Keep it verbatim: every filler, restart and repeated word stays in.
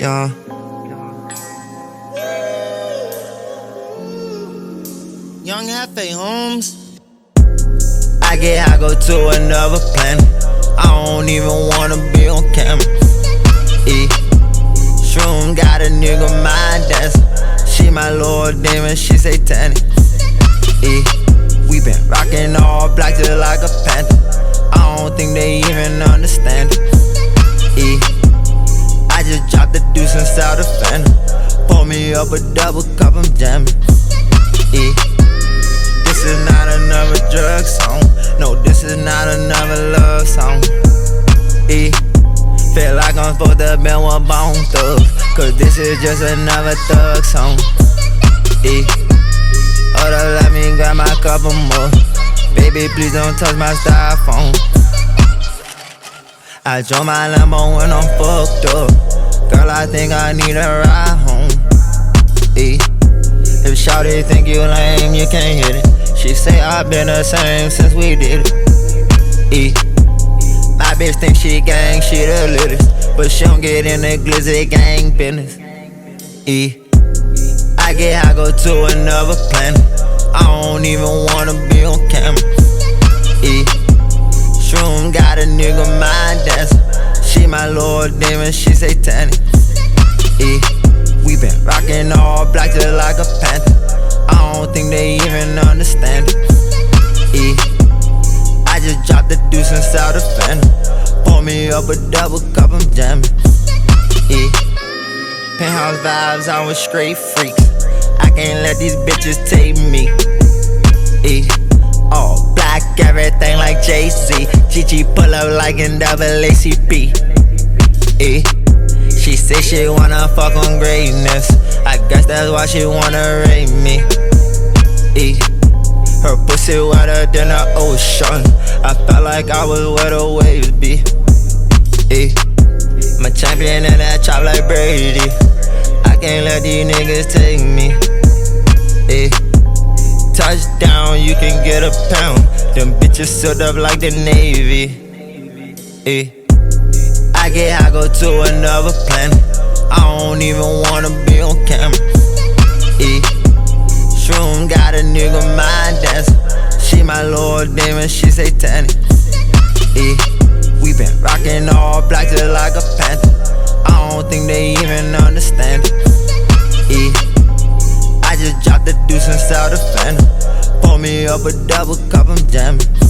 Yeah. Young F A Holmes. I get high, go to another planet. I don't even wanna be on camera. E. Shroom got a nigga mind dancing. She my Lord demon, she satanic. E. We been rockin' all black just like a panther. I don't think they even understand it. E. I just dropped the deuce inside the phantom. Pour me up a double cup, I'm jamming. E. This is not another drug song. No, this is not another love song. E. Feel like I'm supposed to be one bone thug, cause this is just another thug song. E. Hold up, let me grab my couple more. Baby, please don't touch my styrofoam. I drove my Lambo when I'm fucked up. Girl, I think I need a ride home. E. If shawty think you lame, you can't hit it. She say I've been the same since we did it. E. My bitch think she gang, she the littest, but she don't get in the glizzy gang business. E. I get high, go to another planet. I don't even wanna be on camera. E. Shroom got a nigga mind dancing. She my Lord demon, she satanic. E. We been rockin' all black just like a panther. I don't think they even understand it. E. I just dropped the deuce inside the phantom. Pour me up a double cup, I'm jamming. E. Penthouse vibes, I was straight freaks. I can't let these bitches take me. E. All black, everything like Jay-Z. G G pull up like in double A C P. E. She say she wanna fuck on greatness. I guess that's why she wanna rape me. E. Her pussy wetter than the ocean. I felt like I was where the waves be. E. I'm a champion in that chop like Brady. I can't let these niggas take me. E. Touchdown, you can get a pound. Them bitches sealed up like the Navy. E. I get high, go to another planet. I don't even wanna be on camera. E. Shroom got a nigga mind dancing. She my Lord demon, she satanic. E. We been rockin' all black just like a panther. I don't think they even understand it. E. I just dropped the deuce inside the phantom. Pour me up a double cup, I'm jamming.